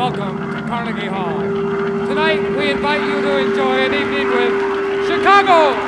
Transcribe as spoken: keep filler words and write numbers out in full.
welcome to Carnegie Hall. Tonight, we invite you to enjoy an evening with Chicago